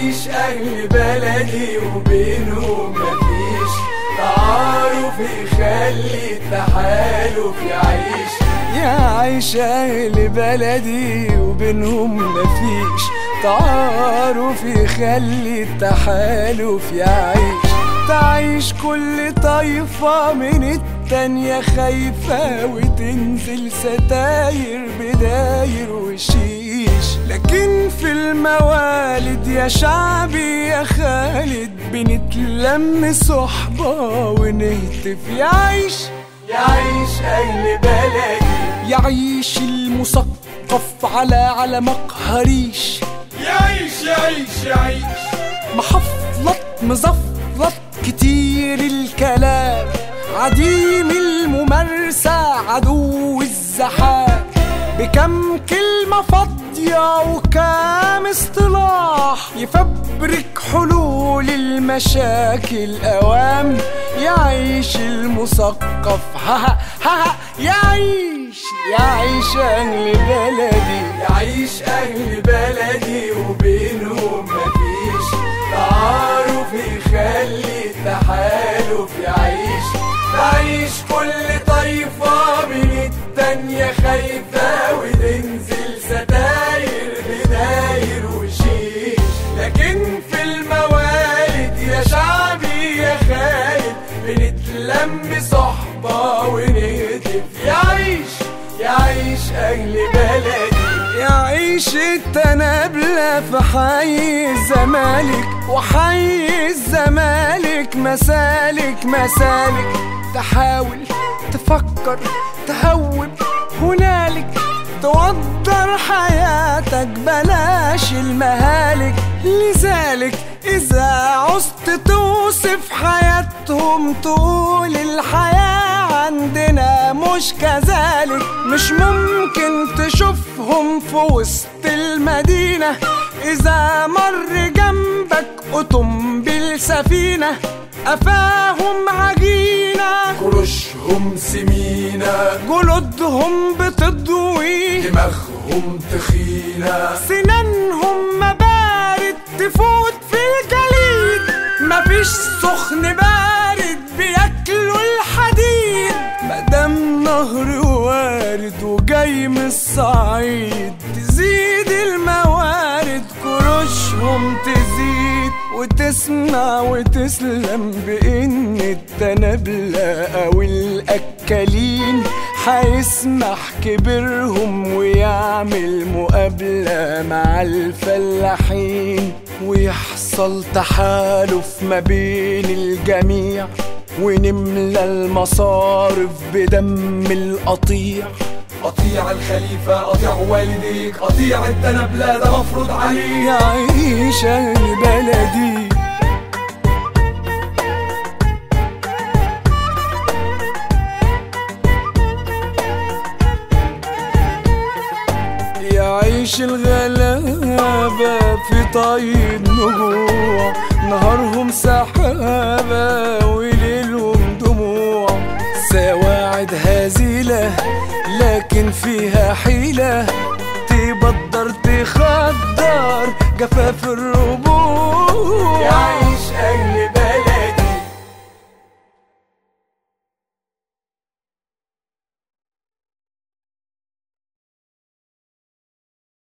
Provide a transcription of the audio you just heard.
يعيش أهل بلدي وبينهم مفيش تعارف يخلي التحالف يعيش. يعيش أهل بلدي وبينهم مفيش تعارف يخلي التحالف يعيش. تعيش كل طايفة من التانية خايفة وتنزل ستاير بداير وشيش. لكن في الموالد يا شعبي يا خالد بنتلم صحبة ونهتف. يعيش أهل بلدي، يعيش المثقف على مقهريش. يعيش محفلط مزفلط كتير الكلام عديم الممارسة عدو الزحام. بكم كلمة فاضية وكام اصطلاح يفبرك حلول المشاكل أوام. يعيش المثقف ها ها يعيش أهل بلدي. يعيش أهل بلدي وبينهم مفيش تعارف يخلي التحالف يعيش. تعيش كل طايفة من التانية خايفة وتنزل ستاير بداير وشيش. لكن في الموالد يا شعبي يا خالد بنتلم صحبة ونهتف. يعيش أهل بلدي. يعيش التنابلة في حي الزمالك وحي الزمالك مسالك تحاول تفكر تهوب هنالك توضر حياتك بلاش المهالك. لذلك إذا عزت توصف حياتهم تقول الحياة عندنا مش كذلك. مش ممكن تشوفهم في وسط المدينة إذا مر جنبك أوتومبيل سفينة. أفاهم عجينة كرشهم سمينة جلودهم بتضوي دماغهم تخينة سنانهم مبارد تفوت في الجليد. مفيش سخن بارد بياكلوا الحديد. مادام نهر وارد وجاي من الصعيد تزيد الموارد كروشهم تزيد. وتسمع وتسلم بإن التنابلة أو الأكالين هيسمح كبرهم ويعمل مقابلة مع الفلاحين. ويحصل تحالف ما بين الجميع ونملى المصارف بدم القطيع. قطيع الخليفة قطيع والديك قطيع التنابلة ده مفروض عليك. يعيش أهل بلدي. يعيش الغلابة في طيب نجوع نهارهم سحابة وليلهم دموع. سواعد هزيلة لكن فيها حيلة تبدر تخدر جفاف الربوع.